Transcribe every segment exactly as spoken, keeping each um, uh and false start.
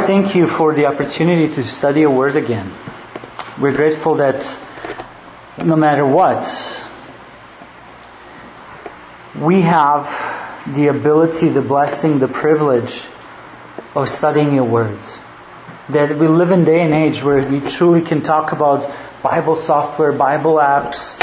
Thank you for the opportunity to study your word again. We're grateful that no matter what, we have the ability, the blessing, the privilege of studying your words. That we live in a day and age where we truly can talk about Bible software, Bible apps,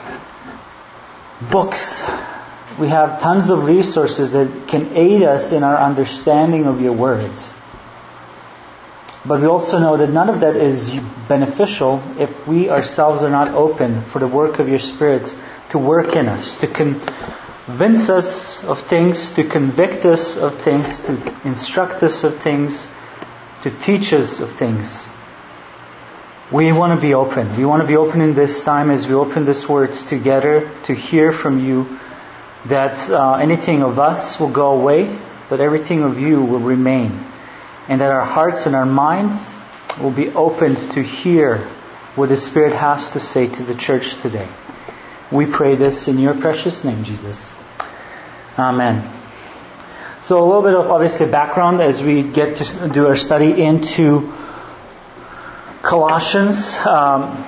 books. We have tons of resources that can aid us in our understanding of your words. But we also know that none of that is beneficial if we ourselves are not open for the work of your Spirit to work in us, to convince us of things, to convict us of things, to instruct us of things, to teach us of things. We want to be open. We want to be open in this time as we open this word together to hear from you that uh, anything of us will go away, but everything of you will remain. And that our hearts and our minds will be opened to hear what the Spirit has to say to the church today. We pray this in your precious name, Jesus. Amen. So a little bit of obviously background as we get to do our study into Colossians. Um,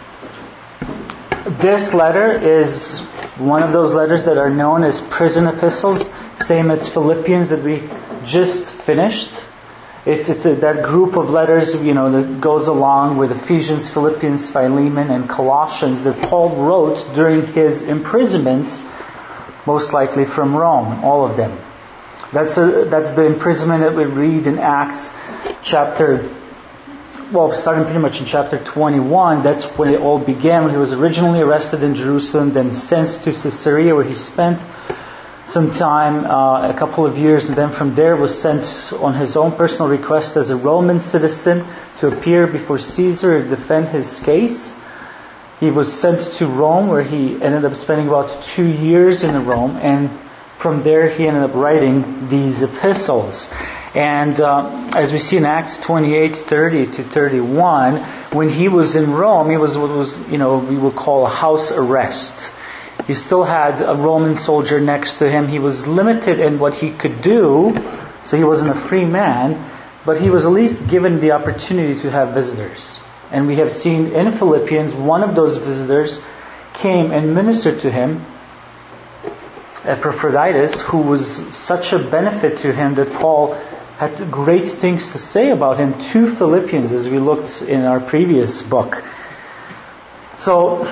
this letter is one of those letters that are known as prison epistles, same as Philippians that we just finished. It's it's a, that group of letters, you know, that goes along with Ephesians, Philippians, Philemon, and Colossians that Paul wrote during his imprisonment, most likely from Rome, all of them. That's a, that's the imprisonment that we read in Acts chapter, well, starting pretty much in chapter twenty-one. That's when it all began, when he was originally arrested in Jerusalem, then sent to Caesarea, where he spent some time, uh, a couple of years, and then from there was sent on his own personal request as a Roman citizen to appear before Caesar and defend his case. He was sent to Rome, where he ended up spending about two years in Rome, and from there he ended up writing these epistles. And uh, as we see in Acts twenty-eight, thirty to thirty-one, when he was in Rome, he was what was, you know, we would call a house arrest. He still had a Roman soldier next to him. He was limited in what he could do, so he wasn't a free man, but he was at least given the opportunity to have visitors. And we have seen in Philippians, one of those visitors came and ministered to him, Epaphroditus, who was such a benefit to him that Paul had great things to say about him to Philippians, as we looked in our previous book. So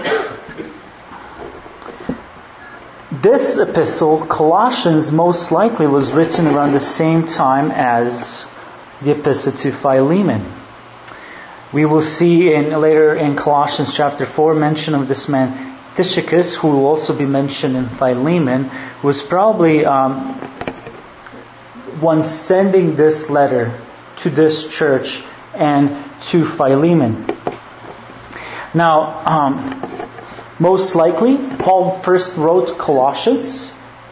this epistle, Colossians, most likely was written around the same time as the epistle to Philemon. We will see in later in Colossians chapter four mention of this man Tychicus, who will also be mentioned in Philemon, who was probably um, one sending this letter to this church and to Philemon. Now, um, most likely, Paul first wrote Colossians,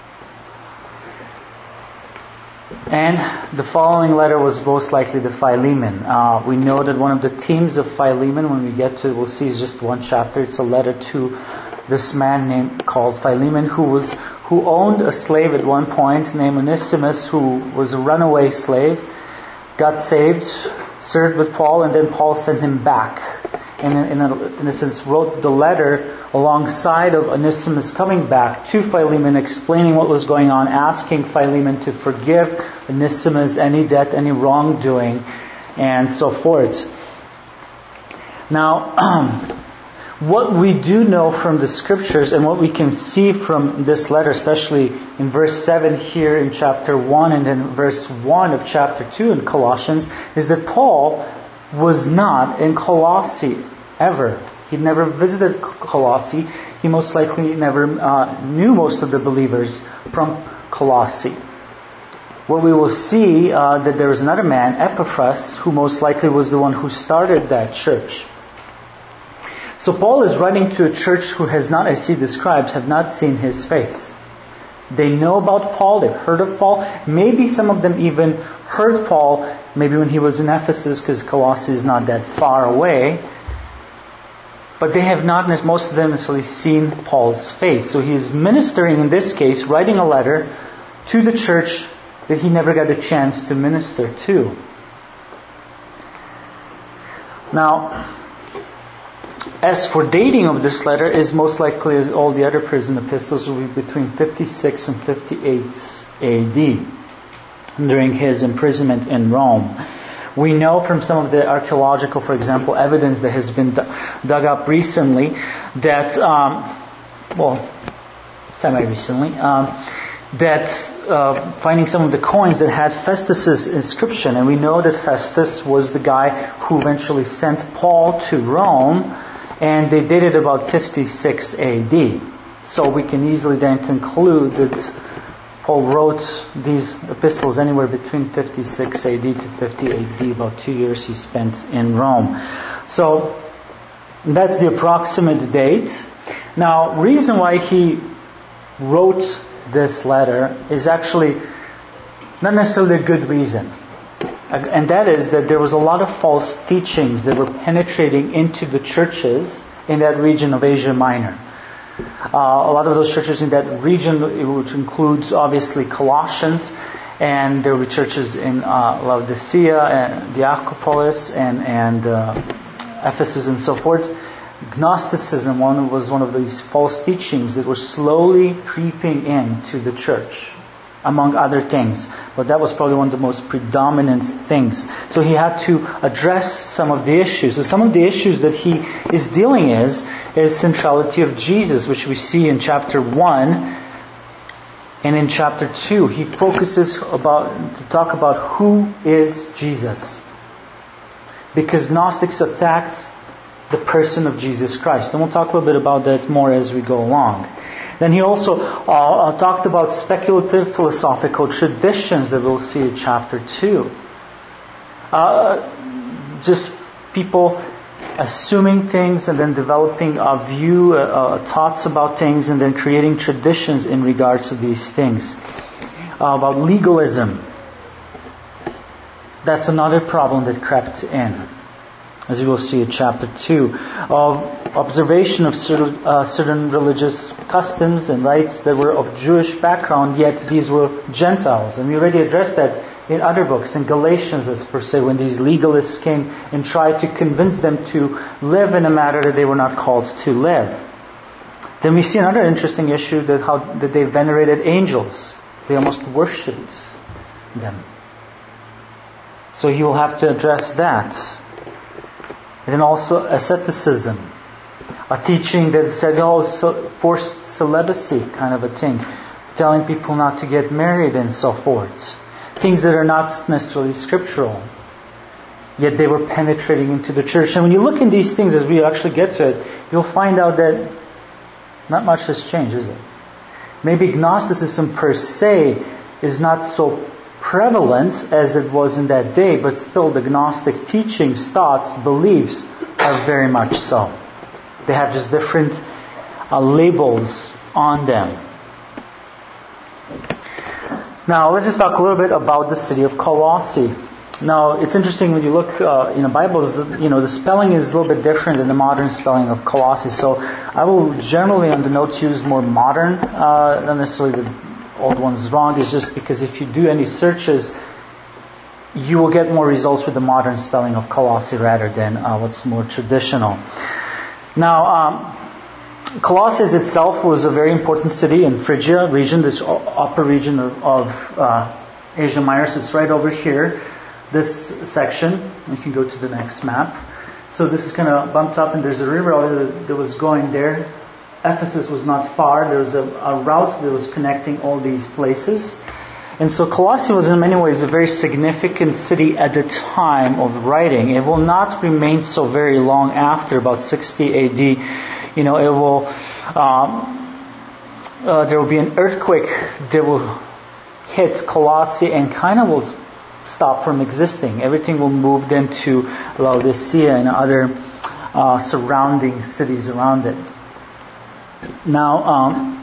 and the following letter was most likely the Philemon. Uh, we know that one of the themes of Philemon, when we get to it, we'll see is just one chapter. It's a letter to this man named called Philemon, who was who owned a slave at one point named Onesimus, who was a runaway slave, got saved, served with Paul, and then Paul sent him back. And in a, in a sense, wrote the letter alongside of Onesimus coming back to Philemon, explaining what was going on, asking Philemon to forgive Onesimus any debt, any wrongdoing, and so forth. Now, um, what we do know from the Scriptures and what we can see from this letter, especially in verse seven here in chapter one and then verse one of chapter two in Colossians, is that Paul was not in Colossae ever. He never visited Colossae. He most likely never uh, knew most of the believers from Colossae. What we will see uh, that there is another man, Epaphras, who most likely was the one who started that church. So Paul is writing to a church who has not, as he describes, have not seen his face. They know about Paul, they've heard of Paul. Maybe some of them even heard Paul, maybe when he was in Ephesus, because Colossae is not that far away. But they have not, most of them, necessarily seen Paul's face. So he is ministering, in this case, writing a letter to the church that he never got a chance to minister to. Now, as for dating of this letter, is most likely as all the other prison epistles will be between fifty-six and fifty-eight A D during his imprisonment in Rome. We know from some of the archaeological, for example, evidence that has been dug up recently that, um, well, semi-recently, um, that uh, finding some of the coins that had Festus's inscription, and we know that Festus was the guy who eventually sent Paul to Rome, and they dated about fifty-six A D. So we can easily then conclude that Paul wrote these epistles anywhere between fifty-six A D to fifty A D, about two years he spent in Rome. So that's the approximate date. Now, reason why he wrote this letter is actually not necessarily a good reason. And that is that there was a lot of false teachings that were penetrating into the churches in that region of Asia Minor. Uh, a lot of those churches in that region, which includes obviously Colossians, and there were churches in uh, Laodicea and Diacopolis and, and uh, Ephesus and so forth. Gnosticism one was one of these false teachings that were slowly creeping into the church, among other things. But that was probably one of the most predominant things. So he had to address some of the issues. So some of the issues that he is dealing is is centrality of Jesus, which we see in chapter one. And in chapter two, he focuses about to talk about who is Jesus. Because Gnostics attacked the person of Jesus Christ. And we'll talk a little bit about that more as we go along. Then he also uh, talked about speculative philosophical traditions that we'll see in chapter two. Uh, just people assuming things and then developing a view, uh, uh, thoughts about things, and then creating traditions in regards to these things. Uh, about legalism. That's another problem that crept in, as we will see in chapter two, of observation of certain, uh, certain religious customs and rites that were of Jewish background, yet these were Gentiles. And we already addressed that in other books, in Galatians as per se, when these legalists came and tried to convince them to live in a manner that they were not called to live. Then we see another interesting issue, that how that they venerated angels. They almost worshipped them. So he will have to address that. And then also asceticism, a teaching that said, oh, so forced celibacy kind of a thing, telling people not to get married and so forth. Things that are not necessarily scriptural, yet they were penetrating into the church. And when you look in these things, as we actually get to it, you'll find out that not much has changed, is it? Maybe Gnosticism per se is not so prevalent as it was in that day, but still the Gnostic teachings, thoughts, beliefs are very much so. They have just different uh, labels on them. Now let's just talk a little bit about the city of Colossae. Now it's interesting when you look uh, in the Bibles, the, you know, the spelling is a little bit different than the modern spelling of Colossae. So I will generally on the notes use more modern, uh, not necessarily the old one's wrong. Is just because if you do any searches, you will get more results with the modern spelling of Colossae rather than uh, what's more traditional. Now, um, Colossae itself was a very important city in Phrygia region, this upper region of, of uh, Asia Minor. So it's right over here, this section. You can go to the next map. So this is kind of bumped up, and there's a river that was going there. Ephesus was not far. There was a, a route that was connecting all these places. And so Colossae was in many ways a very significant city at the time of writing. It will not remain so very long after, about sixty A D. You know, it will, um, uh, there will be an earthquake that will hit Colossae and kind of will stop from existing. Everything will move then to Laodicea and other uh, surrounding cities around it. Now, um,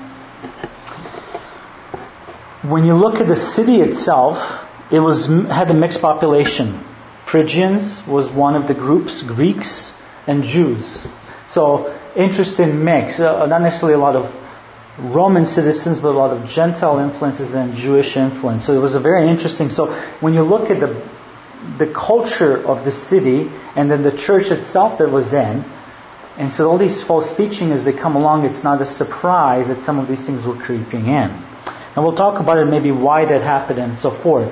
when you look at the city itself, it was had a mixed population. Phrygians was one of the groups, Greeks and Jews. So, interesting mix. Uh, not necessarily a lot of Roman citizens, but a lot of Gentile influences and Jewish influence. So it was a very interesting. So when you look at the the culture of the city and then the church itself that was in. And so all these false teaching, as they come along, it's not a surprise that some of these things were creeping in. And we'll talk about it, maybe why that happened and so forth.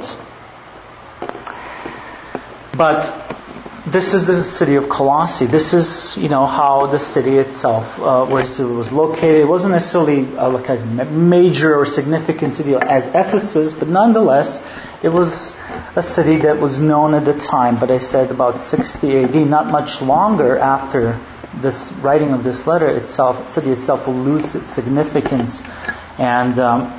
But this is the city of Colossae. This is, you know, how the city itself, uh, where it was located. It wasn't necessarily uh, like a major or significant city as Ephesus, but nonetheless, it was a city that was known at the time. But I said about sixty A D, not much longer after this writing of this letter itself, the city itself will lose its significance and um,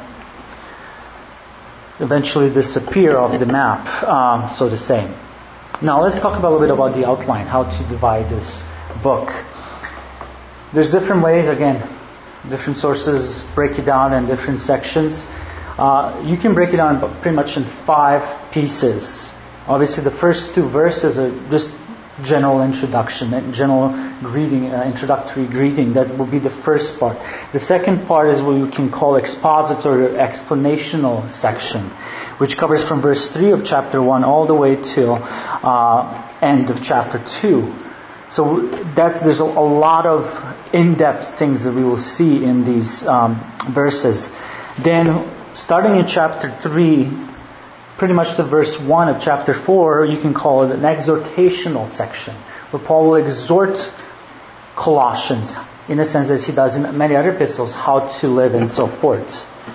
eventually disappear off the map, um, so to say. Now let's talk about a little bit about the outline, how to divide this book. There's different ways, again, different sources break it down in different sections. Uh, you can break it down pretty much in five pieces. Obviously the first two verses are just general introduction, general greeting, uh, introductory greeting. That will be the first part. The second part is what we can call expository or explanational section, which covers from verse three of chapter one all the way till uh, end of chapter two. So that's there's a, a lot of in-depth things that we will see in these um, verses. Then starting in chapter three, pretty much the verse one of chapter four, you can call it an exhortational section, where Paul will exhort Colossians, in a sense as he does in many other epistles, how to live and so forth.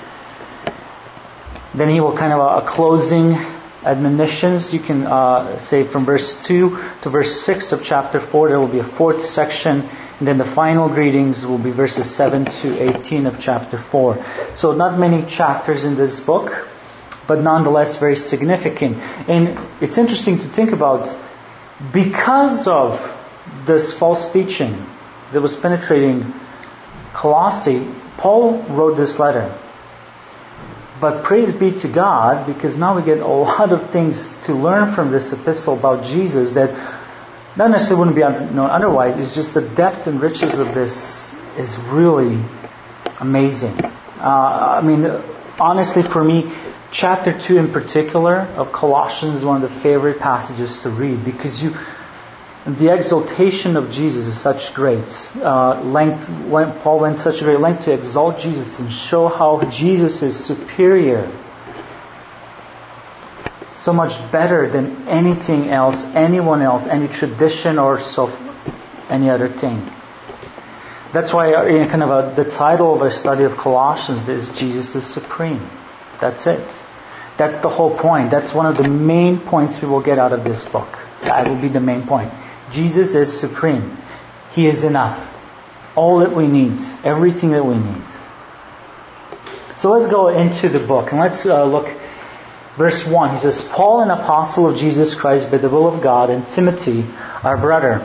Then he will kind of a, a closing admonitions. You can uh, say from verse two to verse six of chapter four, there will be a fourth section. And then the final greetings will be verses seven to eighteen of chapter four. So not many chapters in this book, but nonetheless very significant. And it's interesting to think about, because of this false teaching that was penetrating Colossae, Paul wrote this letter. But praise be to God, because now we get a lot of things to learn from this epistle about Jesus that not necessarily wouldn't be known otherwise. It's just the depth and riches of this is really amazing. Uh, I mean, honestly for me, chapter two in particular of Colossians is one of the favorite passages to read, because you, the exaltation of Jesus is such great uh, length. When Paul went such a great length to exalt Jesus and show how Jesus is superior, so much better than anything else, anyone else, any tradition or so, any other thing. That's why in kind of a, the title of our study of Colossians is Jesus is Supreme. That's it. That's the whole point. That's one of the main points we will get out of this book. That will be the main point. Jesus is supreme. He is enough. All that we need. Everything that we need. So let's go into the book and let's uh, look. Verse one. He says, Paul, an apostle of Jesus Christ by the will of God, and Timothy, our brother.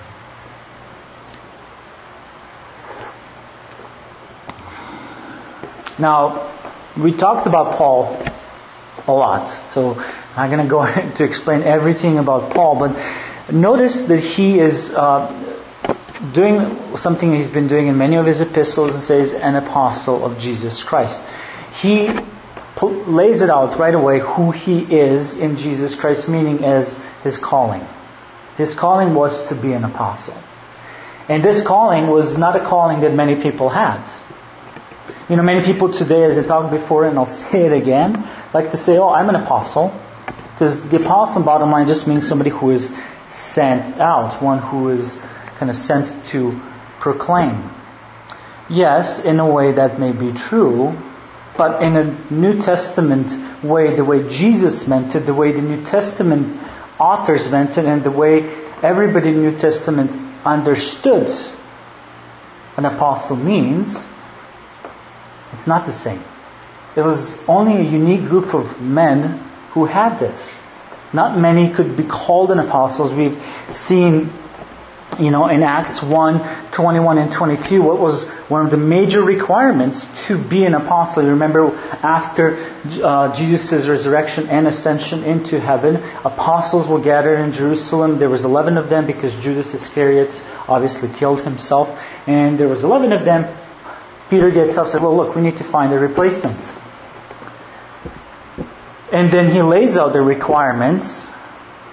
Now, we talked about Paul a lot, so I'm going to go ahead to explain everything about Paul, but notice that he is uh, doing something he's been doing in many of his epistles, and says an apostle of Jesus Christ. He p- lays it out right away who he is in Jesus Christ, meaning as his calling. His calling was to be an apostle. And this calling was not a calling that many people had. You know, many people today, as I talked before, and I'll say it again, like to say, oh, I'm an apostle. Because the apostle, bottom line, just means somebody who is sent out. One who is kind of sent to proclaim. Yes, in a way that may be true. But in a New Testament way, the way Jesus meant it, the way the New Testament authors meant it, and the way everybody in the New Testament understood an apostle means, it's not the same. It was only a unique group of men who had this. Not many could be called an apostles. We've seen, you know, in Acts one, twenty-one and twenty-two, what was one of the major requirements to be an apostle. You remember after uh, Jesus' resurrection and ascension into heaven, apostles were gathered in Jerusalem. There was eleven of them because Judas Iscariot obviously killed himself. And there was eleven of them. Peter gets up and says, well, look, we need to find a replacement. And then he lays out the requirements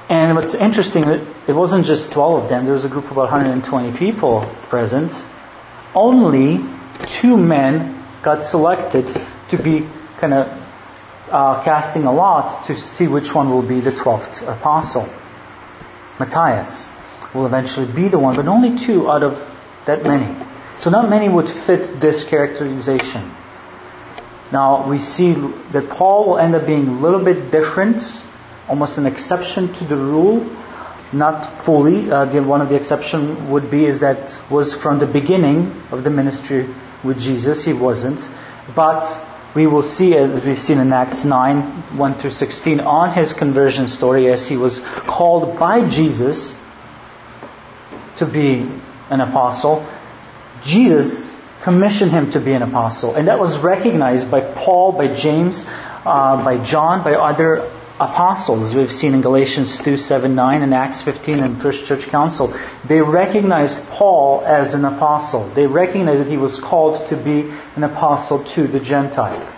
And what's interesting, it wasn't just twelve of them. There was a group of about one hundred twenty people present. Only two men got selected to be kind of uh, casting a lot to see which one will be the twelfth apostle. Matthias will eventually be the one, but only two out of that many. So not many would fit this characterization. Now we see that Paul will end up being a little bit different, almost an exception to the rule. Not fully. Uh, the, one of the exception would be is that was from the beginning of the ministry with Jesus. He wasn't. But we will see, as we've seen in Acts nine, one through sixteen, on his conversion story, as he was called by Jesus to be an apostle. Jesus commissioned him to be an apostle. And that was recognized by Paul, by James, uh, by John, by other apostles. We've seen in Galatians two, seven, nine, and Acts fifteen and First Church Council. They recognized Paul as an apostle. They recognized that he was called to be an apostle to the Gentiles.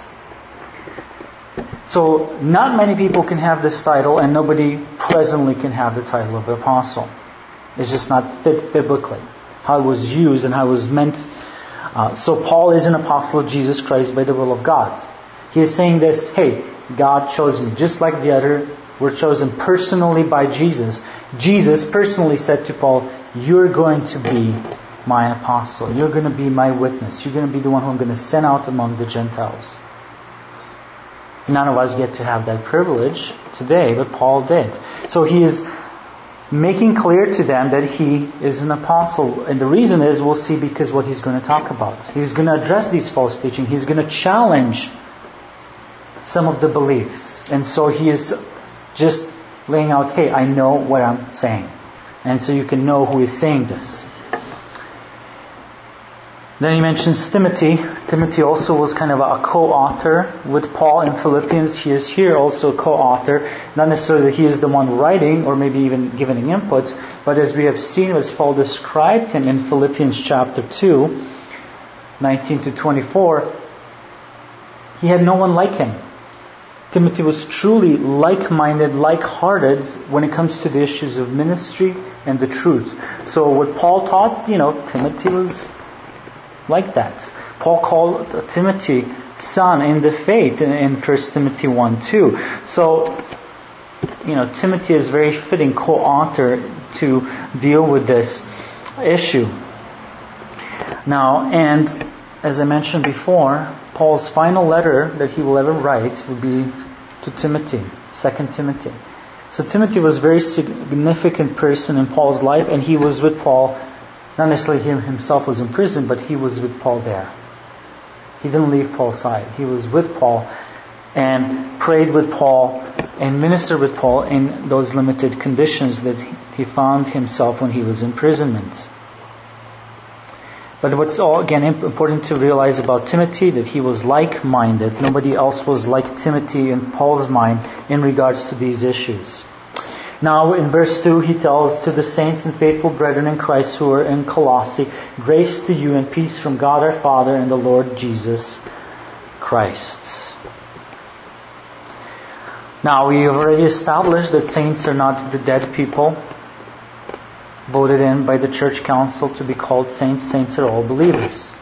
So not many people can have this title, and nobody presently can have the title of apostle. It's just not fit biblically. How it was used and how it was meant. Uh, so Paul is an apostle of Jesus Christ by the will of God. He is saying this, hey, God chose me. Just like the other were chosen personally by Jesus. Jesus personally said to Paul, you're going to be my apostle. You're going to be my witness. You're going to be the one who I'm going to send out among the Gentiles. None of us get to have that privilege today, but Paul did. So he is making clear to them that he is an apostle. And the reason is, we'll see, because what he's going to talk about. He's going to address these false teaching. He's going to challenge some of the beliefs. And so he is just laying out, hey, I know what I'm saying. And so you can know who is saying this. Then he mentions Timothy. Timothy also was kind of a co-author with Paul in Philippians. He is here also a co-author. Not necessarily that he is the one writing or maybe even giving input, but as we have seen, as Paul described him in Philippians chapter two, nineteen to twenty-four, he had no one like him. Timothy was truly like-minded, like-hearted when it comes to the issues of ministry and the truth. So what Paul taught, you know, Timothy was like that. Paul called Timothy son in the faith in First Timothy one two. So, you know, Timothy is very fitting co-author to deal with this issue. Now, and as I mentioned before, Paul's final letter that he will ever write will be to Timothy, Second Timothy. So Timothy was a very significant person in Paul's life, and he was with Paul. Not necessarily him himself was in prison, but he was with Paul there. He didn't leave Paul's side. He was with Paul and prayed with Paul and ministered with Paul in those limited conditions that he found himself when he was in imprisonment. But what's all again important to realize about Timothy, that he was like-minded. Nobody else was like Timothy in Paul's mind in regards to these issues. Now in verse two he tells, to the saints and faithful brethren in Christ who are in Colossae, grace to you and peace from God our Father and the Lord Jesus Christ. Now we have already established that saints are not the dead people voted in by the church council to be called saints. Saints are all believers.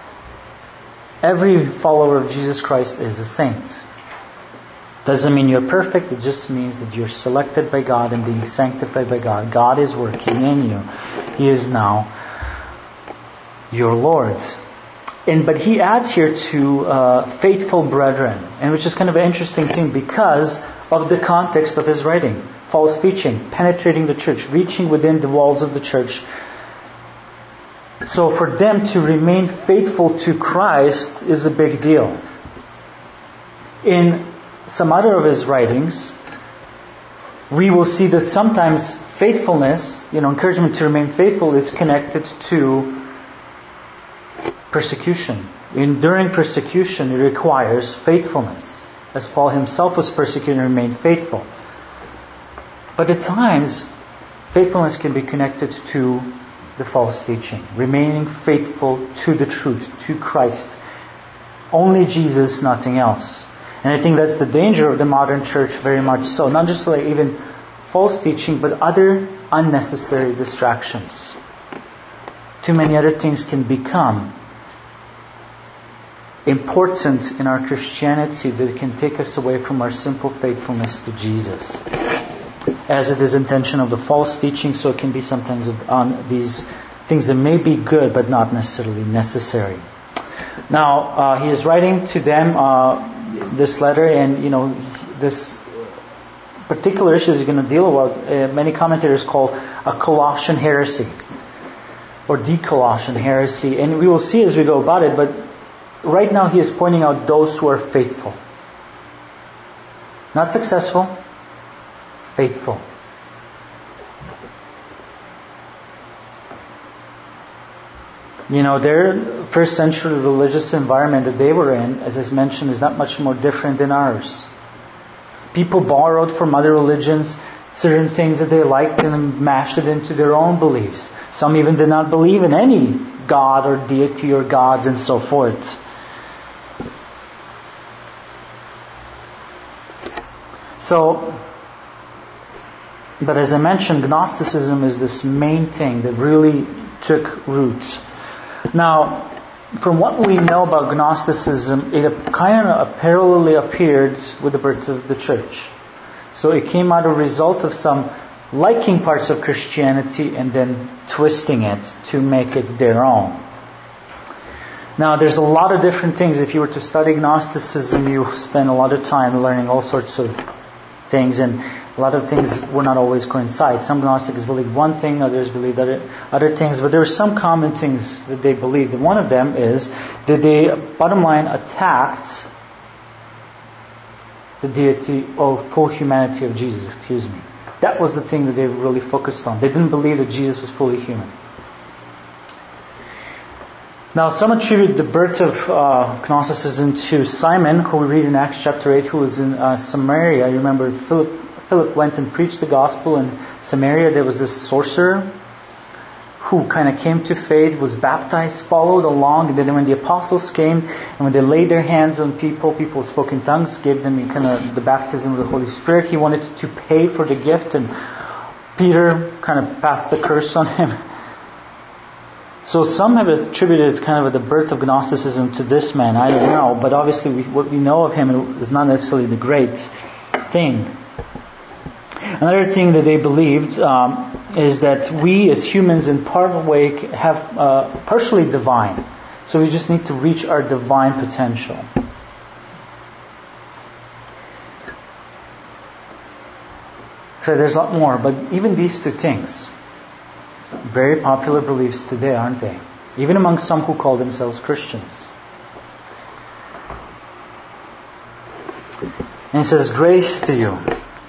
Every follower of Jesus Christ is a saint. Doesn't mean you're perfect. It just means that you're selected by God and being sanctified by God. God is working in you. He is now your Lord. And but he adds here to uh, faithful brethren, and which is kind of an interesting thing because of the context of his writing. False teaching, penetrating the church, reaching within the walls of the church. So for them to remain faithful to Christ is a big deal. In some other of his writings, we will see that sometimes faithfulness, you know, encouragement to remain faithful is connected to persecution. Enduring persecution requires faithfulness. As Paul himself was persecuted and remained faithful. But at times, faithfulness can be connected to the false teaching. Remaining faithful to the truth, to Christ. Only Jesus, nothing else. And I think that's the danger of the modern church very much so. Not just like even false teaching, but other unnecessary distractions. Too many other things can become important in our Christianity that can take us away from our simple faithfulness to Jesus. As it is intention of the false teaching, so it can be sometimes on these things that may be good but not necessarily necessary. Now, uh, he is writing to them uh, this letter, and you know this particular issue he's going to deal with. Uh, many commentators call a Colossian heresy or de-Colossian heresy, and we will see as we go about it. But right now, he is pointing out those who are faithful, not successful. Faithful. You know, their first century religious environment that they were in, as I mentioned, is not much more different than ours. People borrowed from other religions certain things that they liked and then mashed it into their own beliefs. Some even did not believe in any God or deity or gods and so forth. So, but as I mentioned, Gnosticism is this main thing that really took root. Now, from what we know about Gnosticism, it kind of parallelly appeared with the birth of the church. So it came out a result of some liking parts of Christianity and then twisting it to make it their own. Now, there's a lot of different things. If you were to study Gnosticism, you spend a lot of time learning all sorts of things, and a lot of things will not always coincide. Some Gnostics believe one thing, others believe other, other things, but there are some common things that they believed. And one of them is that they, bottom line, attacked the deity or full humanity of Jesus, excuse me. That was the thing that they really focused on. They didn't believe that Jesus was fully human. Now, some attribute the birth of uh, Gnosticism to Simon, who we read in Acts chapter eight, who was in uh, Samaria. You remember Philip, Philip went and preached the gospel in Samaria. There was this sorcerer who kind of came to faith, was baptized, followed along. And then when the apostles came, and when they laid their hands on people, people spoke in tongues, gave them kind of the baptism of the Holy Spirit. He wanted to pay for the gift, and Peter kind of passed the curse on him. So some have attributed kind of the birth of Gnosticism to this man. I don't know, but obviously we, what we know of him is not necessarily the great thing. Another thing that they believed um, is that we as humans in part way have uh, partially divine. So we just need to reach our divine potential. So there's a lot more, but even these two things, very popular beliefs today, aren't they? Even among some who call themselves Christians. And it says, grace to you.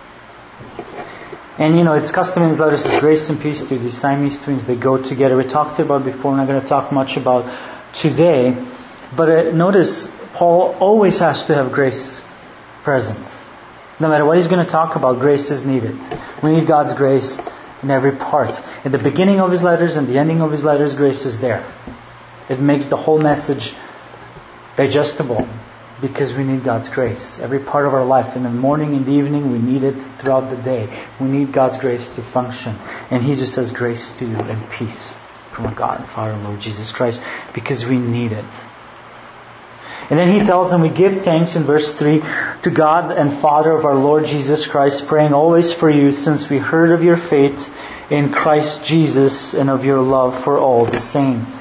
And you know, it's custom in his letters, says grace and peace to you. These Siamese twins, they go together. We talked about before, we're not going to talk much about today. But uh, notice, Paul always has to have grace present. No matter what he's going to talk about, grace is needed. We need God's grace in every part. At the beginning of his letters and the ending of his letters, grace is there. It makes the whole message digestible because we need God's grace. Every part of our life, in the morning, in the evening, we need it throughout the day. We need God's grace to function. And he just says grace to you and peace from our God and Father and Lord Jesus Christ because we need it. And then he tells them we give thanks in verse three to God and Father of our Lord Jesus Christ, praying always for you since we heard of your faith in Christ Jesus and of your love for all the saints.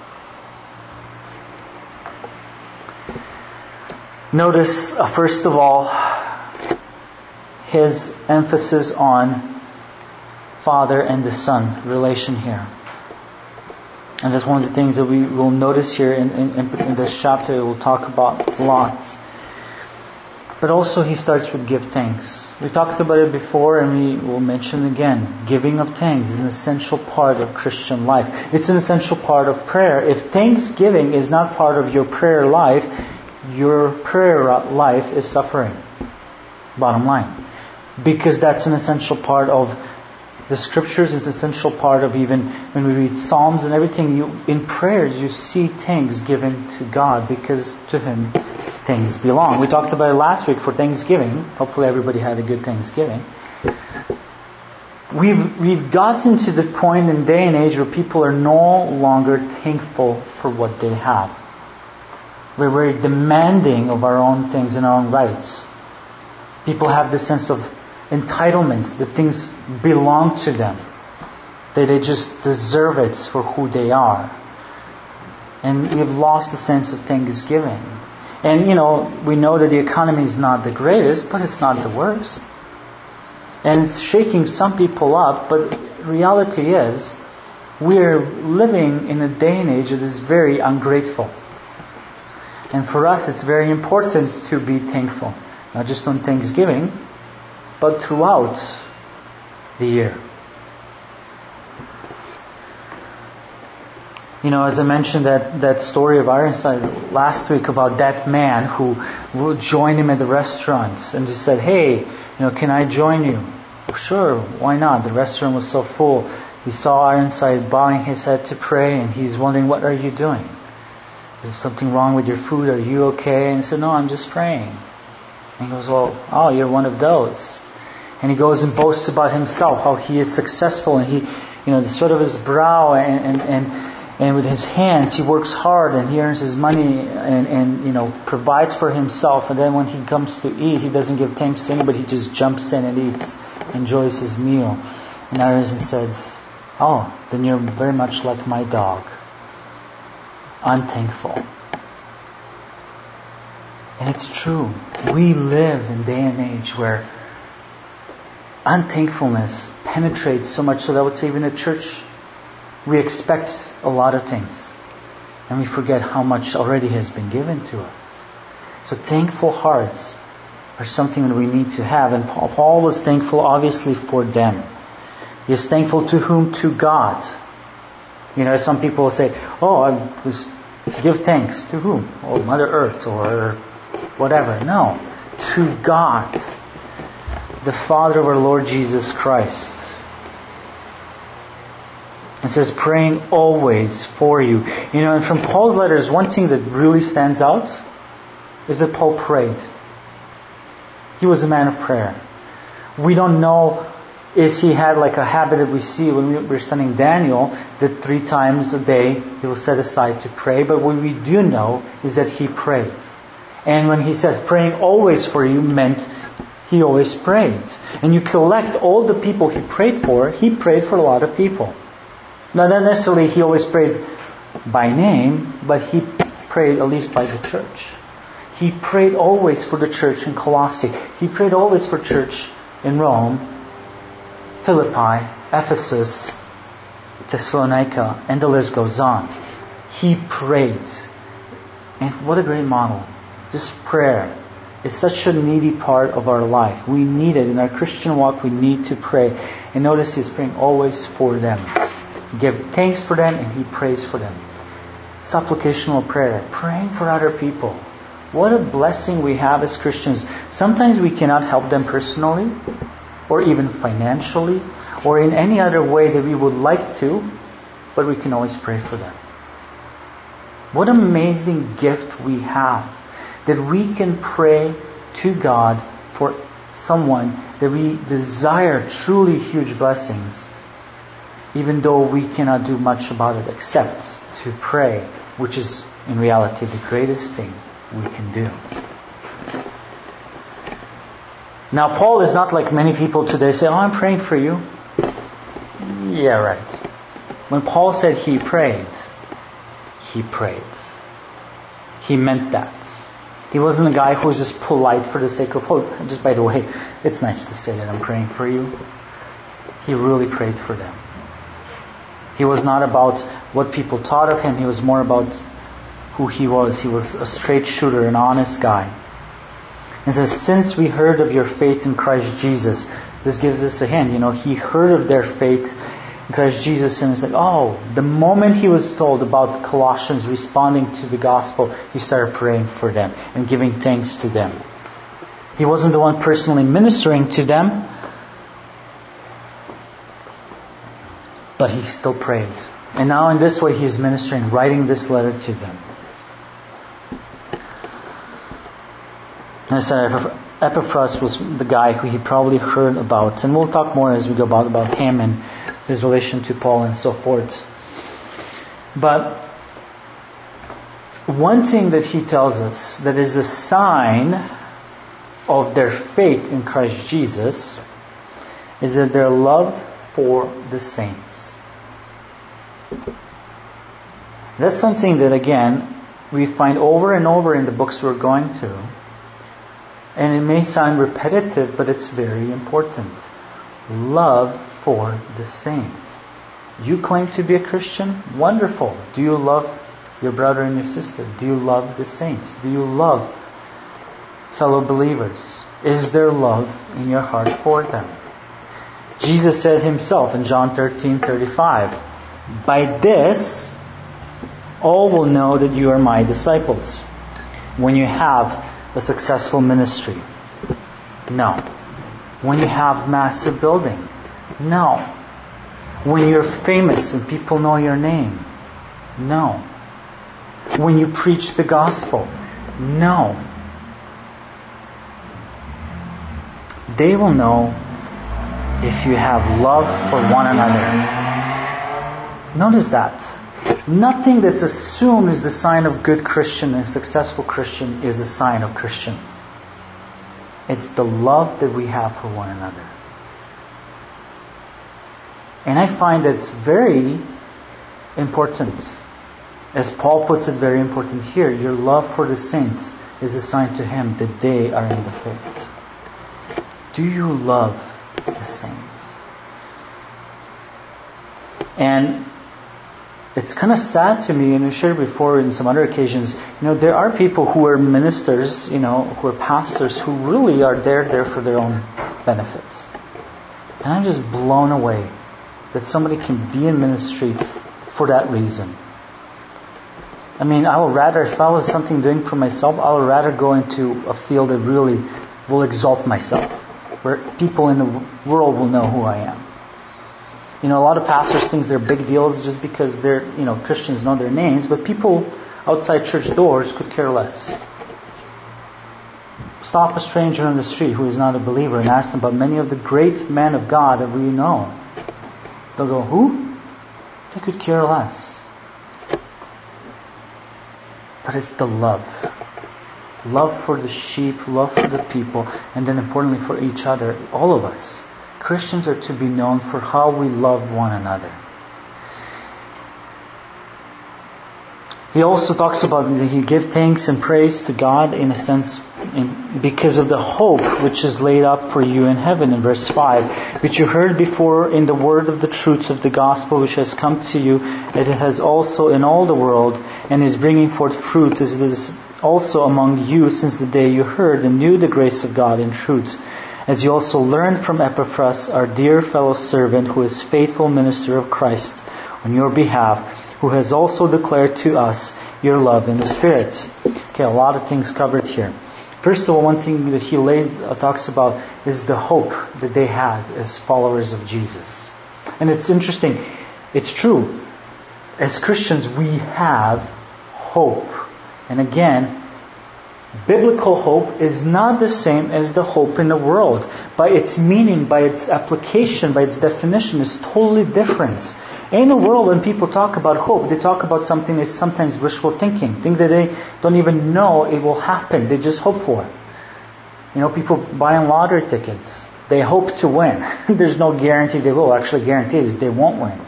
Notice, uh, first of all, his emphasis on Father and the Son relation here. And that's one of the things that we will notice here in, in, in this chapter. We'll talk about lots. But also he starts with give thanks. We talked about it before and we will mention again. Giving of thanks is an essential part of Christian life. It's an essential part of prayer. If thanksgiving is not part of your prayer life, your prayer life is suffering. Bottom line. Because that's an essential part of the scriptures, is an essential part of even when we read Psalms and everything. You in prayers you see thanks given to God because to Him things belong. We talked about it last week for Thanksgiving. Hopefully everybody had a good Thanksgiving. we've we've gotten to the point in day and age where people are no longer thankful for what they have. We're very demanding of our own things and our own rights. People have this sense of entitlement, that things belong to them, that they just deserve it for who they are. And we've lost the sense of thanksgiving. And, you know, we know that the economy is not the greatest, but it's not the worst. And it's shaking some people up, but reality is, we're living in a day and age that is very ungrateful. And for us, it's very important to be thankful. Not just on Thanksgiving, but throughout the year. You know, as I mentioned that, that story of Ironside last week about that man who would join him at the restaurant and just said, hey, you know, can I join you? Sure, why not? The restaurant was so full. He saw Ironside bowing his head to pray, and he's wondering, what are you doing? Is something wrong with your food? Are you okay? And he said, no, I'm just praying. And he goes, well, oh, you're one of those. And he goes and boasts about himself, how he is successful, and he, you know, the sweat of his brow, and and, and, and with his hands, he works hard, and he earns his money, and, and, you know, provides for himself. And then when he comes to eat, he doesn't give thanks to anybody, he just jumps in and eats, enjoys his meal. And Arisen says, oh, then you're very much like my dog. Unthankful. And it's true. We live in a day and age where unthankfulness penetrates so much so that I would say even at church we expect a lot of things. And we forget how much already has been given to us. So thankful hearts are something that we need to have. And Paul was thankful obviously for them. He is thankful to whom? To God. You know, some people say, oh, I was give thanks to whom? Oh, Mother Earth or whatever. No. To God, the Father of our Lord Jesus Christ. It says, praying always for you. You know, and from Paul's letters, one thing that really stands out is that Paul prayed. He was a man of prayer. We don't know is he had like a habit that we see when we were studying Daniel, that three times a day he will set aside to pray. But what we do know is that he prayed. And when he said praying always for you meant he always prayed. And you collect all the people he prayed for, he prayed for a lot of people. Now, not necessarily he always prayed by name, but he prayed at least by the church. He prayed always for the church in Colossae. He prayed always for church in Rome, Philippi, Ephesus, Thessalonica, and the list goes on. He prayed. And what a great model. Just prayer. It's such a needy part of our life. We need it. In our Christian walk, we need to pray. And notice he's praying always for them. He gave thanks for them and he prays for them. Supplicational prayer. Praying for other people. What a blessing we have as Christians. Sometimes we cannot help them personally, or even financially, or in any other way that we would like to, but we can always pray for them. What an amazing gift we have, that we can pray to God for someone that we desire truly huge blessings, even though we cannot do much about it except to pray, which is in reality the greatest thing we can do. Now, Paul is not like many people today say, oh, I'm praying for you. Yeah, right. When Paul said he prayed, he prayed. He meant that. He wasn't a guy who was just polite for the sake of, oh, just by the way, it's nice to say that I'm praying for you. He really prayed for them. He was not about what people thought of him. He was more about who he was. He was a straight shooter, an honest guy. It says, since we heard of your faith in Christ Jesus, this gives us a hint. You know, he heard of their faith in Christ Jesus, and it's like, oh, the moment he was told about Colossians responding to the gospel, he started praying for them and giving thanks to them. He wasn't the one personally ministering to them, but he still prayed. And now in this way he is ministering, writing this letter to them. And I said, Epaphras was the guy who he probably heard about. And we'll talk more as we go about, about him and his relation to Paul and so forth. But one thing that he tells us that is a sign of their faith in Christ Jesus is that their love for the saints. That's something that, again, we find over and over in the books we're going to. And it may sound repetitive, but it's very important. Love for the saints. You claim to be a Christian? Wonderful. Do you love your brother and your sister? Do you love the saints? Do you love fellow believers? Is there love in your heart for them? Jesus said himself in John thirteen thirty-five, "By this all will know that you are my disciples, when you have a successful ministry." No. When you have massive building? No. When you're famous and people know your name? No. When you preach the gospel? No. They will know if you have love for one another. Notice that. Nothing that's assumed is the sign of good Christian and successful Christian is a sign of Christian. It's the love that we have for one another. And I find it's very important. As Paul puts it, very important here. Your love for the saints is a sign to him that they are in the faith. Do you love the saints? And it's kind of sad to me, and I shared before in some other occasions, you know, there are people who are ministers, you know, who are pastors, who really are there, there for their own benefits. And I'm just blown away that somebody can be in ministry for that reason. I mean, I would rather, if I was something doing for myself, I would rather go into a field that really will exalt myself, where people in the world will know who I am. You know, a lot of pastors think they're big deals just because they're, you know, Christians know their names, but people outside church doors could care less. Stop a stranger on the street who is not a believer and ask them about many of the great men of God that we know. They'll go, who? They could care less. But it's the love. Love for the sheep, love for the people, and then importantly for each other, all of us. Christians are to be known for how we love one another. He also talks about that he give thanks and praise to God in a sense in, because of the hope which is laid up for you in heaven in verse five, which you heard before in the word of the truth of the gospel which has come to you, as it has also in all the world, and is bringing forth fruit as it is also among you since the day you heard and knew the grace of God in truth. As you also learned from Epaphras, our dear fellow servant, who is faithful minister of Christ on your behalf, who has also declared to us your love in the Spirit. Okay, a lot of things covered here. First of all, one thing that he lays, uh, talks about is the hope that they had as followers of Jesus. And it's interesting. It's true. As Christians, we have hope. And again, biblical hope is not the same as the hope in the world. By its meaning, by its application, by its definition, is totally different. In the world, when people talk about hope, they talk about something that's sometimes wishful thinking. Things that they don't even know it will happen. They just hope for it. You know, people buying lottery tickets. They hope to win. There's no guarantee they will. Actually, guarantee is they won't win.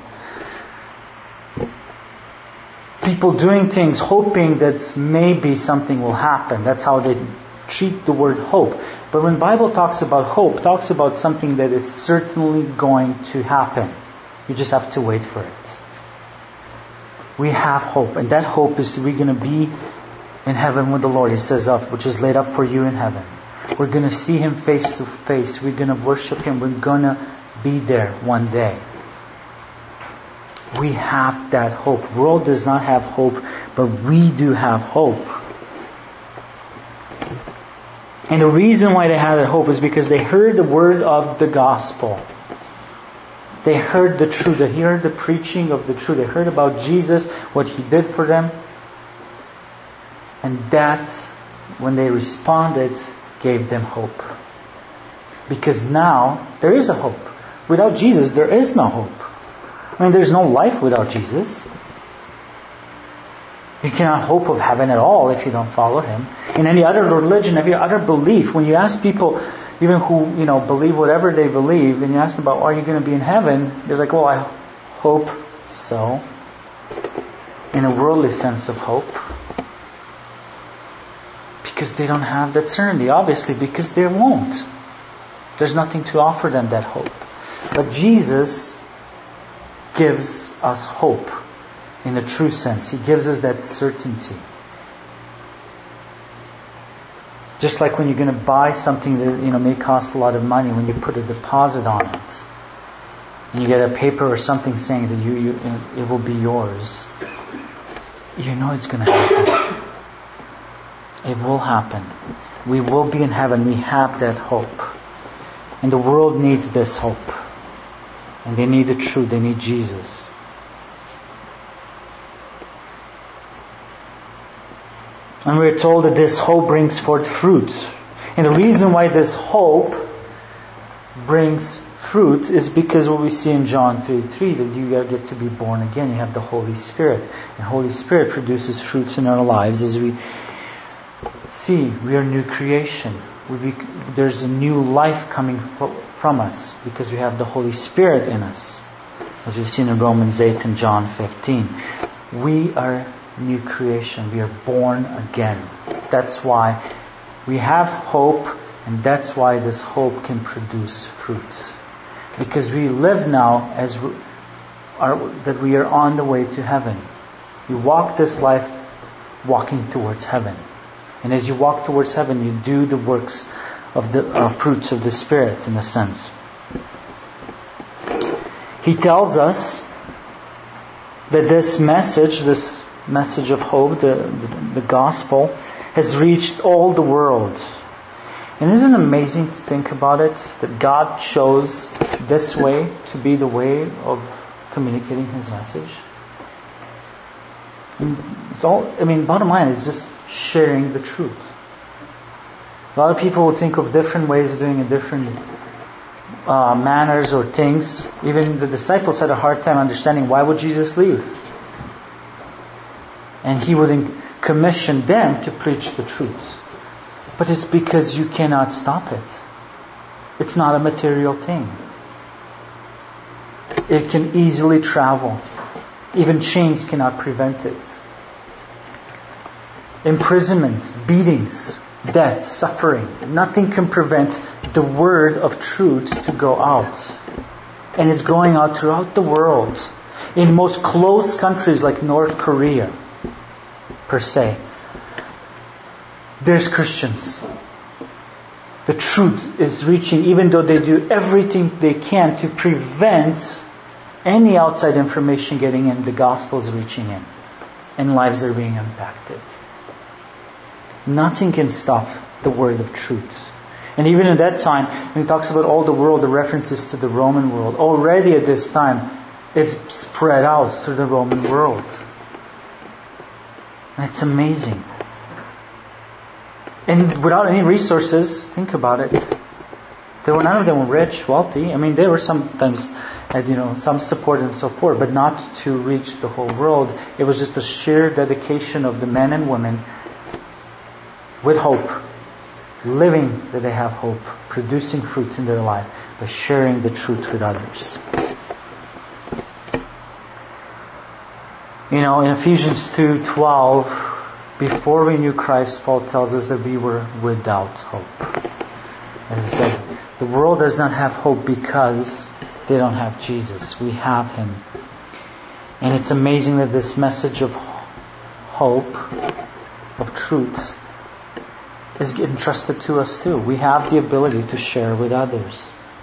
People doing things hoping that maybe something will happen. That's how they treat the word hope. But when the Bible talks about hope, it talks about something that is certainly going to happen. You just have to wait for it. We have hope. And that hope is we're going to be in heaven with the Lord. He says up, which is laid up for you in heaven. We're going to see Him face to face. We're going to worship Him. We're going to be there one day. We have that hope. The world does not have hope, but we do have hope. And the reason why they had that hope is because they heard the word of the gospel. They heard the truth. They heard the preaching of the truth. They heard about Jesus, what He did for them. And that, when they responded, gave them hope. Because now there is a hope. Without Jesus, there is no hope. I mean, there's no life without Jesus. You cannot hope of heaven at all if you don't follow Him. In any other religion, every other belief, when you ask people, even who, you know, believe whatever they believe, and you ask them about, are you going to be in heaven? They're like, well, I hope so. In a worldly sense of hope. Because they don't have that certainty, obviously, because they won't. There's nothing to offer them that hope. But Jesus gives us hope in a true sense. He gives us that certainty. Just like when you're going to buy something that, you know, may cost a lot of money, when you put a deposit on it, and you get a paper or something saying that you, you it will be yours, you know it's going to happen. It will happen. We will be in heaven. We have that hope. And the world needs this hope. And they need the truth. They need Jesus. And we're told that this hope brings forth fruit. And the reason why this hope brings fruit is because what we see in John three three, that you get to be born again. You have the Holy Spirit. And Holy Spirit produces fruits in our lives as we see we are new creation. We be, there's a new life coming from us because we have the Holy Spirit in us. As we've seen in Romans eight and John fifteen. We are new creation. We are born again. That's why we have hope, and that's why this hope can produce fruit. Because we live now as we are, that we are on the way to heaven. You walk this life walking towards heaven. And as you walk towards heaven, you do the works of the uh, fruits of the Spirit, in a sense. He tells us that this message, this message of hope, the, the, the gospel, has reached all the world. And isn't it amazing to think about it, that God chose this way to be the way of communicating His message? And it's all, I mean, bottom line is just sharing the truth. A lot of people will think of different ways of doing it, different uh, manners or things. Even the disciples had a hard time understanding, why would Jesus leave? And He would commission them to preach the truth. But it's because you cannot stop it. It's not a material thing. It can easily travel. Even chains cannot prevent it. Imprisonments, beatings, death, suffering. Nothing can prevent the word of truth to go out. And it's going out throughout the world. In most closed countries like North Korea, per se, there's Christians. The truth is reaching, even though they do everything they can to prevent any outside information getting in, the gospel is reaching in. And lives are being impacted. Nothing can stop the word of truth. And even at that time, when he talks about all the world, the references to the Roman world, already at this time, it's spread out through the Roman world. And it's amazing. And without any resources, think about it. They were, none of them were rich, wealthy. I mean, they were sometimes had, you know, some support and so forth, but not to reach the whole world. It was just a sheer dedication of the men and women with hope, living that they have hope, producing fruits in their life by sharing the truth with others. You know, in Ephesians two twelve, before we knew Christ, Paul tells us that we were without hope. As I said, the world does not have hope because they don't have Jesus. We have Him. And it's amazing that this message of hope, of truth, is entrusted to us too. We have the ability to share with others.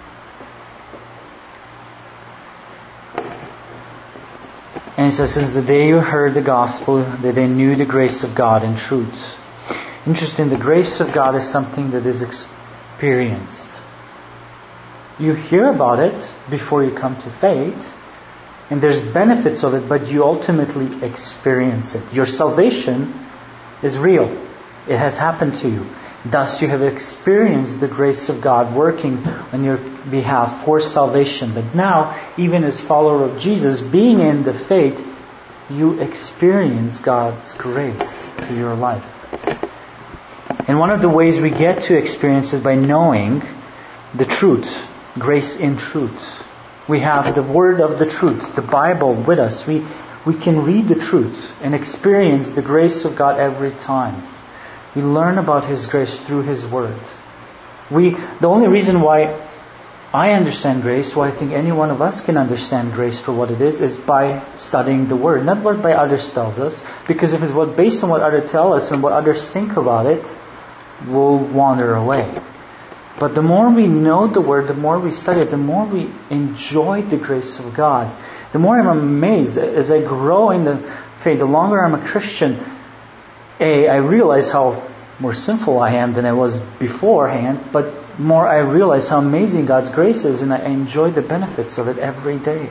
And he says, since the day you heard the gospel, that they knew the grace of God in truth. Interesting, the grace of God is something that is experienced. You hear about it before you come to faith, and there's benefits of it, but you ultimately experience it. Your salvation is real. It has happened to you. Thus you have experienced the grace of God working on your behalf for salvation. But now, even as follower of Jesus, being in the faith, you experience God's grace through your life. And one of the ways we get to experience it by knowing the truth, grace in truth. We have the word of the truth, the Bible with us. We, we can read the truth and experience the grace of God every time. We learn about His grace through His word. We, the only reason why I understand grace, why I think any one of us can understand grace for what it is, is by studying the word. Not what by others tells us. Because if it's what based on what others tell us and what others think about it, we'll wander away. But the more we know the word, the more we study it, the more we enjoy the grace of God. The more I'm amazed as I grow in the faith, the longer I'm a Christian, A, I realize how more sinful I am than I was beforehand, but more I realize how amazing God's grace is, and I enjoy the benefits of it every day.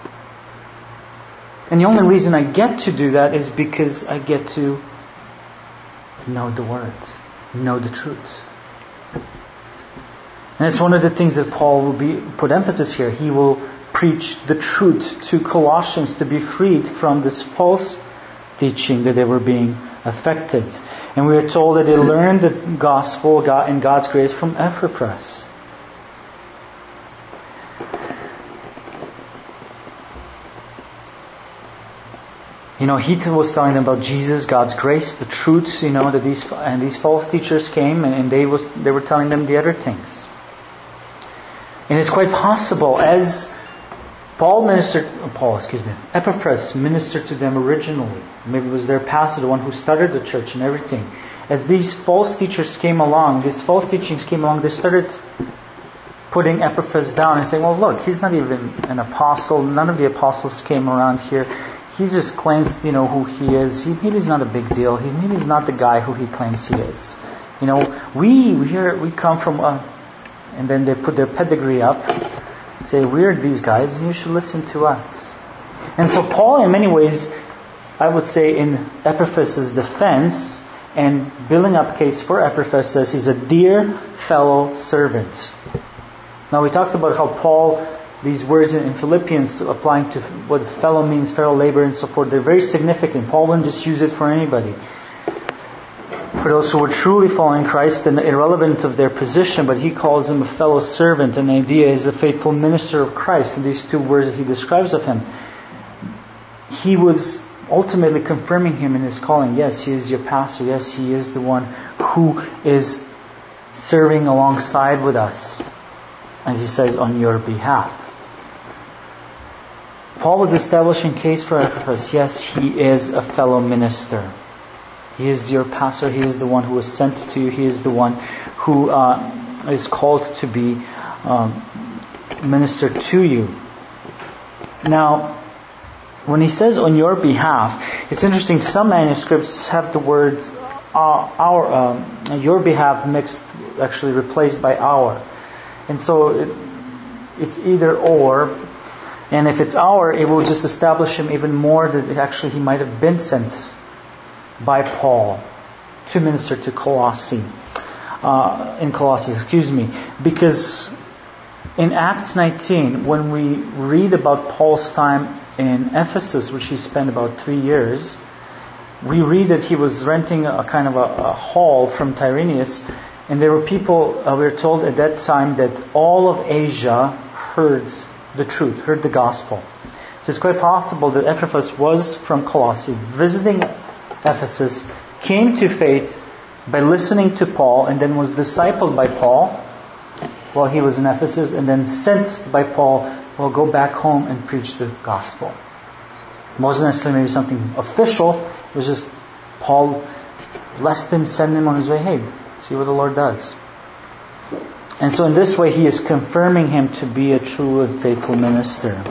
And the only reason I get to do that is because I get to know the Word, know the truth. And it's one of the things that Paul will be put emphasis here. He will preach the truth to Colossians to be freed from this false teaching that they were being affected. And we are told that they learned the gospel and God's grace from Epaphras. You know, he was telling them about Jesus, God's grace, the truths, you know, that these and these false teachers came and, and they was they were telling them the other things. And it's quite possible as Paul ministered, Paul, excuse me, Epaphras ministered to them originally. Maybe it was their pastor, the one who started the church and everything. As these false teachers came along, these false teachings came along, they started putting Epaphras down and saying, well, look, he's not even an apostle. None of the apostles came around here. He just claims, you know, who he is. He, maybe he's not a big deal. He, maybe he's not the guy who he claims he is. You know, we we here we come from a, and then they put their pedigree up. Say, we're these guys, and you should listen to us. And so Paul, in many ways, I would say in Epaphras' defense, and building up case for Epaphras, says he's a dear fellow servant. Now we talked about how Paul, these words in Philippians applying to what fellow means, fellow labor and so forth, they're very significant. Paul wouldn't just use it for anybody. For those who were truly following Christ and irrelevant of their position, but he calls him a fellow servant, and the idea is a faithful minister of Christ. And these two words that he describes of him, he was ultimately confirming him in his calling. Yes, he is your pastor. Yes, he is the one who is serving alongside with us, as he says, on your behalf. Paul was establishing case for Epaphras. Yes, he is a fellow minister. He is your pastor. He is the one who was sent to you. He is the one who uh, is called to be um, ministered to you. Now, when he says on your behalf, it's interesting. Some manuscripts have the words uh, our, um, your behalf mixed, actually replaced by our. And so it, it's either or. And if it's our, it will just establish him even more that it actually he might have been sent by Paul to minister to Colossae, uh, in Colossae, excuse me, because in Acts nineteen, when we read about Paul's time in Ephesus, which he spent about three years, we read that he was renting a kind of a, a hall from Tyrannus, and there were people, uh, we were told at that time that all of Asia heard the truth, heard the gospel. So it's quite possible that Epaphras was from Colossae, visiting Ephesus, came to faith by listening to Paul, and then was discipled by Paul while he was in Ephesus, and then sent by Paul, well, go back home and preach the gospel. It wasn't necessarily maybe something official. It was just Paul blessed him, sent him on his way. Hey, see what the Lord does. And so in this way he is confirming him to be a true and faithful minister.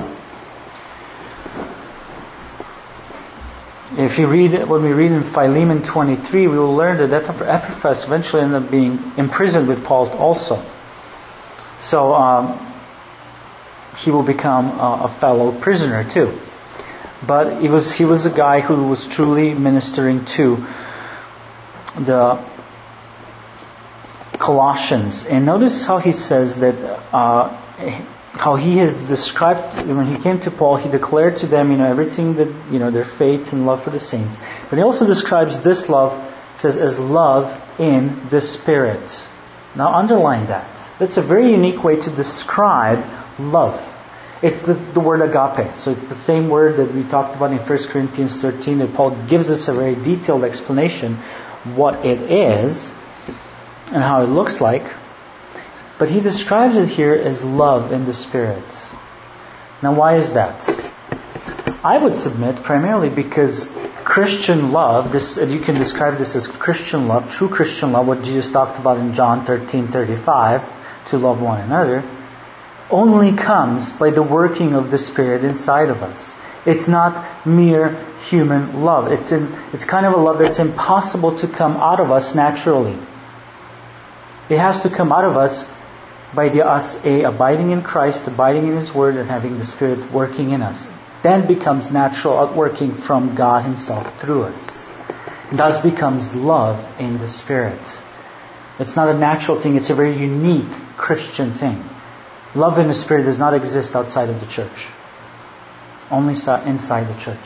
If you read, when we read in Philemon twenty-three, we will learn that Epaphras eventually ended up being imprisoned with Paul also. So um, he will become a, a fellow prisoner too. But he was he was a guy who was truly ministering to the Colossians. And notice how he says that, uh, how he has described, when he came to Paul, he declared to them, you know, everything that, you know, their faith and love for the saints. But he also describes this love, says, as love in the Spirit. Now underline that. That's a very unique way to describe love. It's the, the word agape. So it's the same word that we talked about in First Corinthians thirteen, that Paul gives us a very detailed explanation what it is and how it looks like. But he describes it here as love in the Spirit. Now why is that? I would submit primarily because Christian love, this, you can describe this as Christian love, true Christian love, what Jesus talked about in John thirteen thirty-five, to love one another, only comes by the working of the Spirit inside of us. It's not mere human love. It's in, it's kind of a love that's impossible to come out of us naturally. It has to come out of us by the us a abiding in Christ, abiding in His Word, and having the Spirit working in us. Then becomes natural outworking from God Himself through us. And thus becomes love in the Spirit. It's not a natural thing. It's a very unique Christian thing. Love in the Spirit does not exist outside of the church. Only inside the church.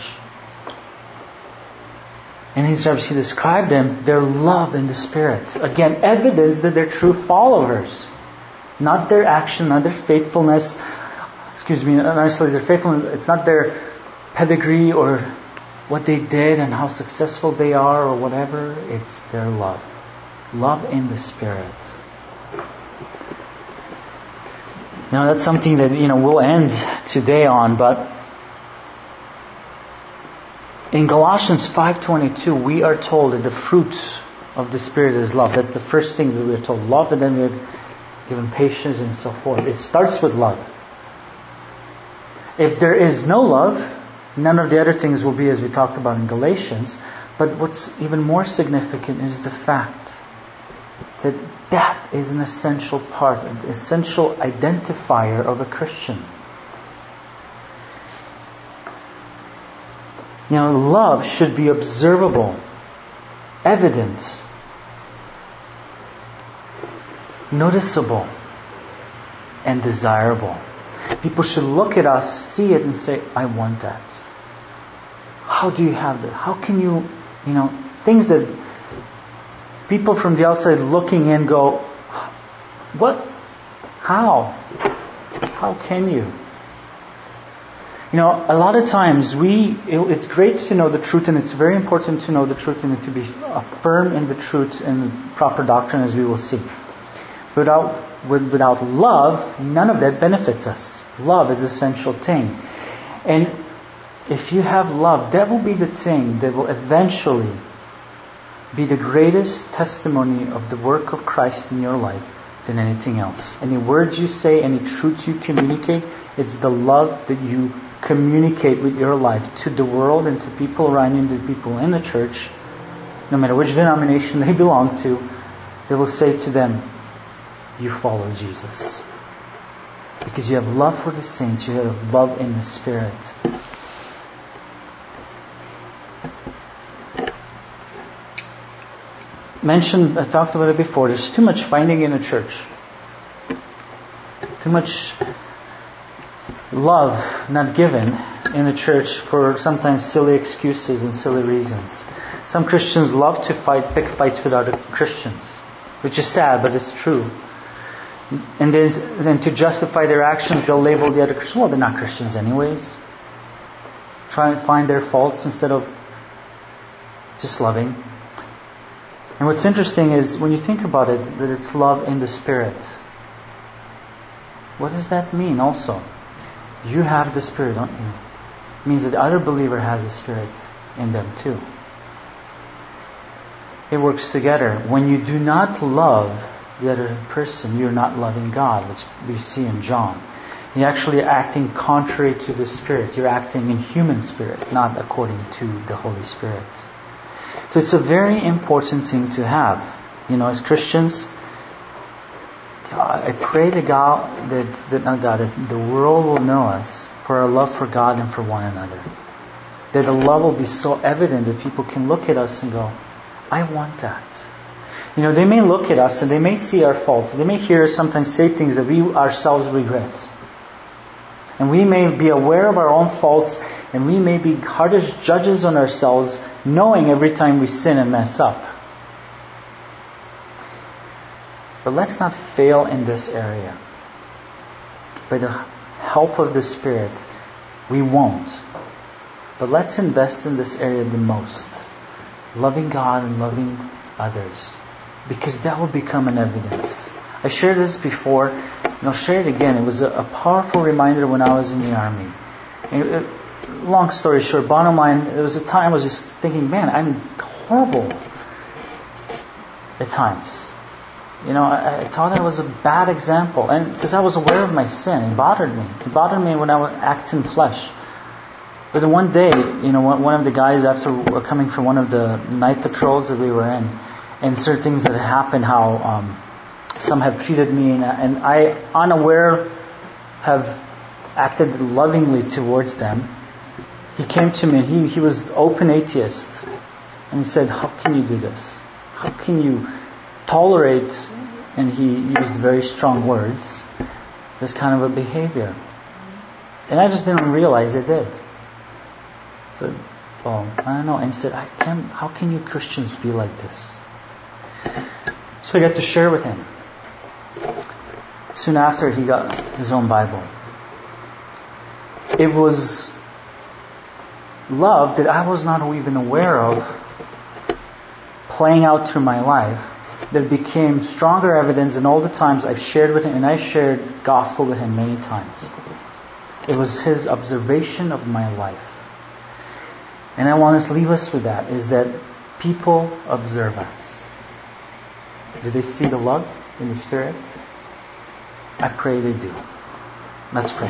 And he starts to describe them, their love in the Spirit. Again, evidence that they're true followers. Not their action, not their faithfulness. Excuse me, not necessarily their faithfulness. It's not their pedigree or what they did and how successful they are or whatever. It's their love. Love in the Spirit. Now that's something that, you know, we'll end today on, but in Galatians five twenty-two, we are told that the fruit of the Spirit is love. That's the first thing that we're told. Love, and then we're given patience and so forth. It starts with love. If there is no love, none of the other things will be as we talked about in Galatians. But what's even more significant is the fact that that is an essential part, an essential identifier of a Christian. You know, love should be observable, evident, noticeable, and desirable. People should look at us, see it, and say, I want that. How do you have that? How can you, you know, things that people from the outside looking in go, what? How? How can you? You know, a lot of times we, it, it's great to know the truth, and it's very important to know the truth and to be firm in the truth and proper doctrine, as we will see. Without, without love, none of that benefits us. Love is an essential thing. And if you have love, that will be the thing that will eventually be the greatest testimony of the work of Christ in your life than anything else. Any words you say, any truths you communicate, it's the love that you communicate with your life to the world and to people around you and to people in the church, no matter which denomination they belong to. They will say to them, you follow Jesus. Because you have love for the saints, you have love in the Spirit. Mentioned, I talked about it before, there's too much fighting in the church. Too much love not given in the church for sometimes silly excuses and silly reasons. Some Christians love to fight, pick fights with other Christians, which is sad, but it's true. And then, then to justify their actions, they'll label the other Christians, well, they're not Christians anyways. Try and find their faults instead of just loving. And what's interesting is, when you think about it, that it's love in the Spirit. What does that mean also? You have the Spirit, don't you? It means that the other believer has the Spirit in them too. It works together. When you do not love the other person, you're not loving God, which we see in John. You're actually acting contrary to the Spirit. You're acting in human spirit, not according to the Holy Spirit. So it's a very important thing to have. You know, as Christians, I pray to God that, that not God, that the world will know us for our love for God and for one another. That the love will be so evident that people can look at us and go, I want that. You know, they may look at us and they may see our faults. They may hear us sometimes say things that we ourselves regret. And we may be aware of our own faults, and we may be hardest judges on ourselves, knowing every time we sin and mess up. But let's not fail in this area. By the help of the Spirit, we won't. But let's invest in this area the most. Loving God and loving others. Because that will become an evidence. I shared this before, and I'll share it again. It was a, a powerful reminder when I was in the army. And it, long story short, bottom line, it was a time I was just thinking, man, I'm horrible at times. You know, I, I thought I was a bad example. And because I was aware of my sin, it bothered me. It bothered me when I would act in flesh. But then one day, you know, one, one of the guys, after were coming from one of the night patrols that we were in, and certain things that had happened, how um, some have treated me, and, and I, unaware, have acted lovingly towards them. He came to me, he, he was open atheist, and he said, how can you do this? How can you tolerate, and he used very strong words, this kind of a behavior? And I just didn't realize I did. I said, well, I don't know. And he said, I can't, how can you Christians be like this? So I got to share with him. Soon after, he got his own Bible. It was love that I was not even aware of playing out through my life that became stronger evidence than all the times I've shared with him, and I shared gospel with him many times. It was his observation of my life. And I want to leave us with that, is that people observe us. Do they see the love in the Spirit? I pray they do. Let's pray.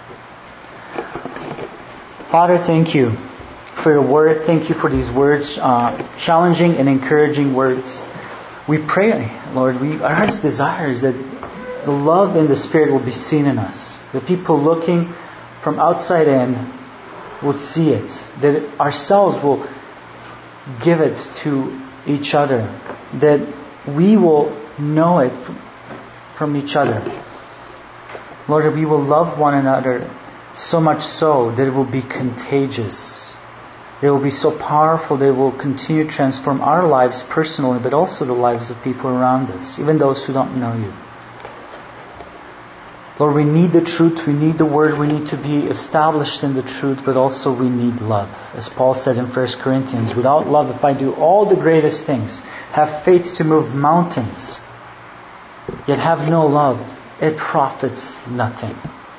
Father, thank you for your word. Thank you for these words, uh, challenging and encouraging words. We pray, Lord, we, our heart's desire is that the love in the Spirit will be seen in us. The people looking from outside in would see it. That ourselves will give it to each other. That we will know it from each other. Lord, that we will love one another so much so that it will be contagious. They will be so powerful they will continue to transform our lives personally, but also the lives of people around us, even those who don't know you. Lord, we need the truth, we need the word, we need to be established in the truth, but also we need love. As Paul said in First Corinthians, without love, if I do all the greatest things, have faith to move mountains, yet have no love, it profits nothing.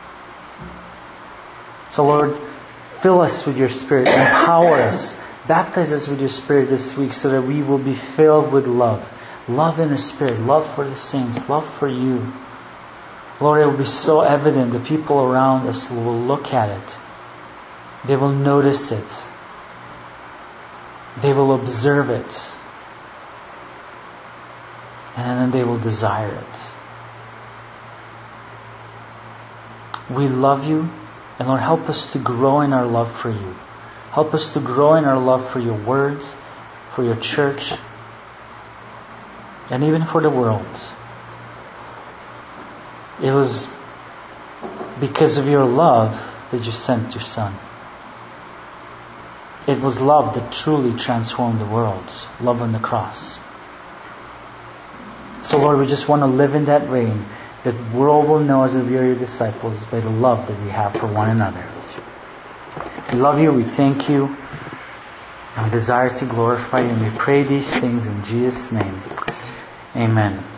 So Lord, fill us with your Spirit, empower us, baptize us with your Spirit this week so that we will be filled with love. Love in the Spirit, love for the saints, love for you. Lord, it will be so evident the people around us will look at it. They will notice it. They will observe it. And then they will desire it. We love you. And Lord, help us to grow in our love for you. Help us to grow in our love for your words, for your church, and even for the world. It was because of your love that you sent your Son. It was love that truly transformed the world. Love on the cross. So Lord, we just want to live in that reign, that the world will know as if we are your disciples by the love that we have for one another. We love you, we thank you, and we desire to glorify you, and we pray these things in Jesus' name. Amen.